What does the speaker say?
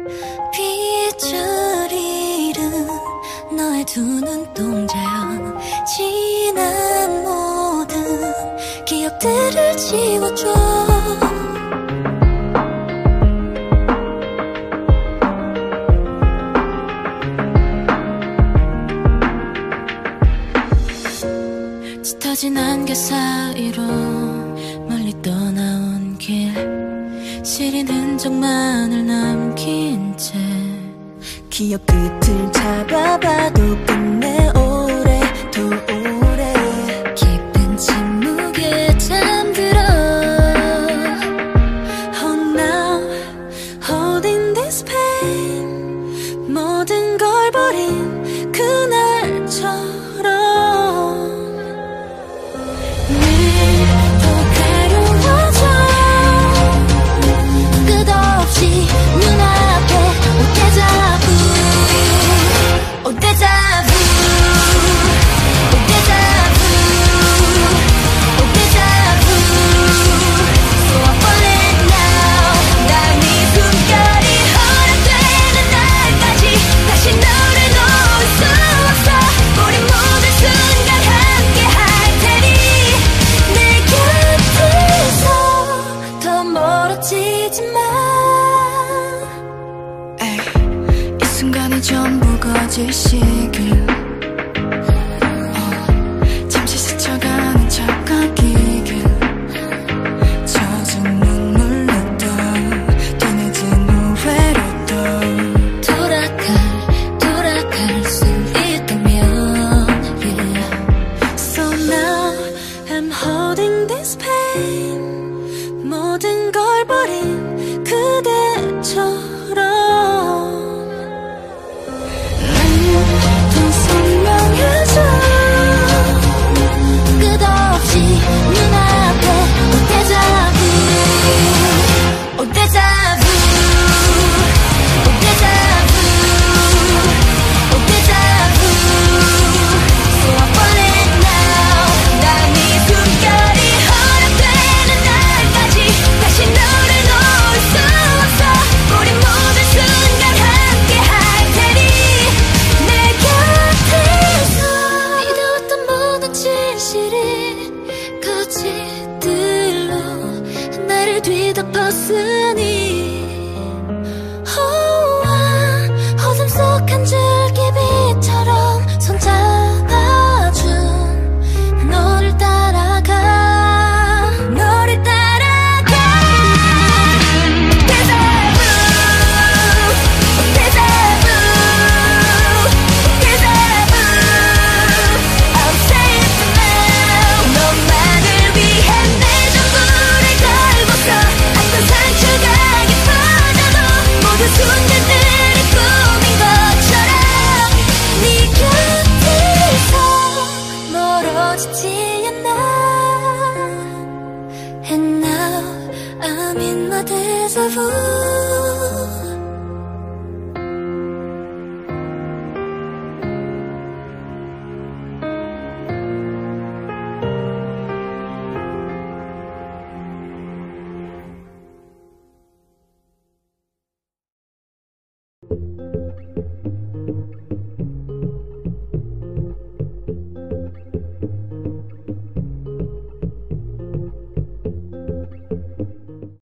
빗줄이는 너의 두 눈동자여 지난 모든 기억들을 지워줘. 짙어진 안개 사이로 멀리 떠나온 길, 시린 흔적만을 남긴 채 기억 끝을 잡아봐도 끝내 오래도 오래 깊은 침묵에 잠들어. Oh now holding this pain, 모든 걸 버린 그날처럼 이 순간이 전부 거짓이길 잠시 스쳐가는 착각이길 젖은 눈물로도 뒤늦은 후회로도 돌아갈 수 있다면 yeah. So now I'm holding this pain, 모든 걸 버린 그대처럼 뒤덮었으니 어둠 속 한 줄기빛처럼 손잡아준 너를 따라가 Deja vu, deja vu, deja vu. I'll say it now. 너만을 위해 내 전부를 걸고서 상처가 깊어져도 모든 순간들이 꿈인 것처럼 네 곁에서 멀어지지 않아. And now I'm in my deja vu.